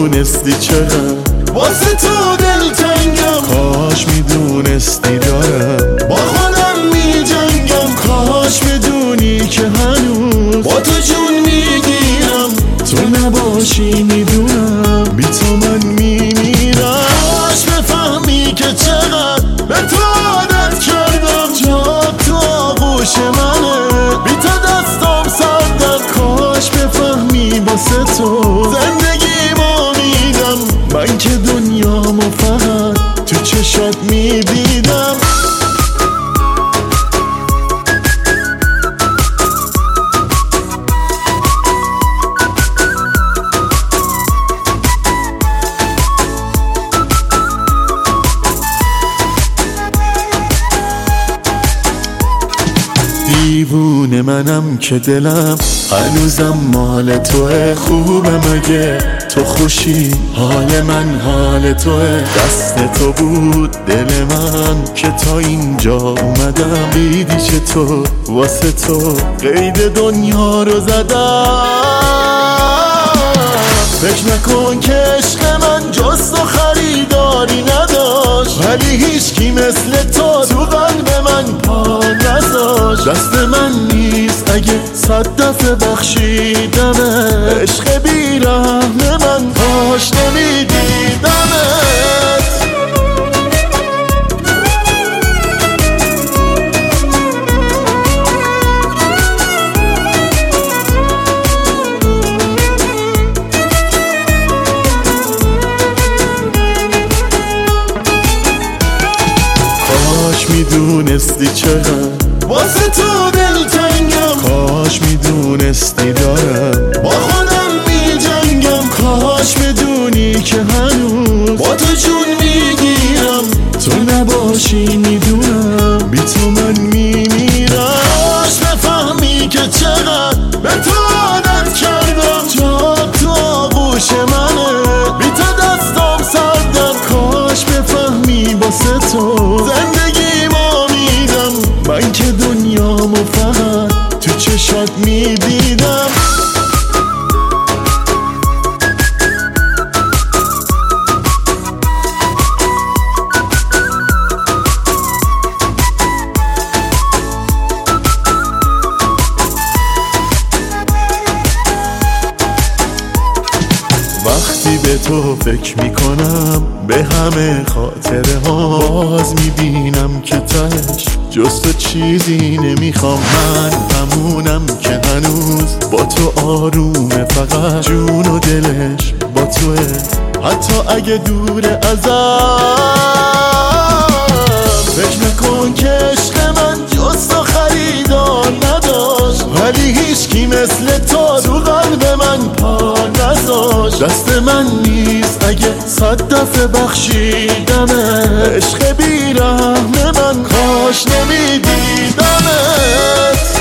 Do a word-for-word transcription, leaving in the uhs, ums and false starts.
میدونستی چقدر واسه تو دلتنگم، کاش میدونستی دارم با خودم میجنگم، کاش بدونی که هنوز با تو جون میگیرم، تو نباشی میدونم بی تو من میمیرم. کاش بفهمی که چقدر به تو عادت کردم، جا تو آغوش منه بی تو دستم سردم، کاش بفهمی واسه تو زندگیمو میدم، من که دنیامو فقط تو چشات میدیدم. دیوونه منم که دلم هنوزم مال توه، خوبه مگه تو خوشی حال من حال توه، دست تو بود دل من که تا اینجا اومدم، دیدی چطور واسه تو قید دنیا رو زدم. فکر نکن که عشق من جز تو خریداری نداشت، ولی هیچکی مثل تو تو قلب من پا نذاشت، دست من نیست اگه صد دفعه بخشیدمه، عشق بیرحم من کاش نمیدیدمت. کاش میدونستی چقدر واسه تو دلتنگم، کاش میدونستی دارم با خودم میجنگم، کاش بدونی که هنوز با تو جون میگیرم، تو نباشی میدونم بی تو من میمیرم. کاش بفهمی که چقدر به تو عادت کردم، جا تو آغوش منه بی تو دستم سردم، کاش بفهمی واسه تو زندگیمو میدم، من که دنیامو فقط تو چشات میدیدم. وقتی به تو فکر میکنم به همه خاطره ها، باز میبینم که تهش جز تو چیزی نمیخوام، من همونم که هنوز با تو آرومه، فقط جون و دلش با توه حتی اگه دور ازم. فکر نکن که عشق من جز تو خریدار نداشت، ولی هیچکی مثل تو تو قلب من پا نذاشت، دست من نیست اگه صد دفعه بخشیدمه، عشق بیرحم من کاش نمیدیدمت.